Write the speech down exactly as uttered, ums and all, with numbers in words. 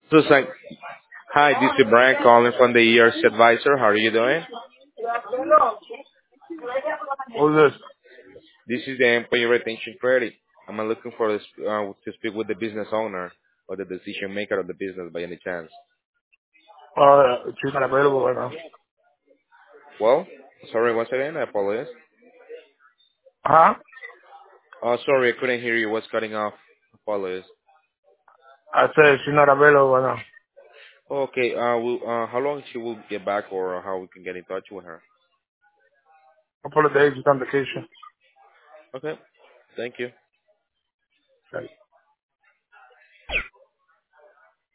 Susan, hi, this is Brian calling from the E R C Advisor. How are you doing? Who's this? This is the Employee Retention Credit. I'm looking for this, uh, to speak with the business owner or the decision maker of the business by any chance. Uh, she's not available right now. Well, sorry, once again, I apologize. Huh? Oh, sorry, I couldn't hear you. What's cutting off? Apologies. I said she's not available right now. Okay, uh, will, uh, how long she will get back or how we can get in touch with her? Couple of days she's on vacation. Okay, thank you. Right.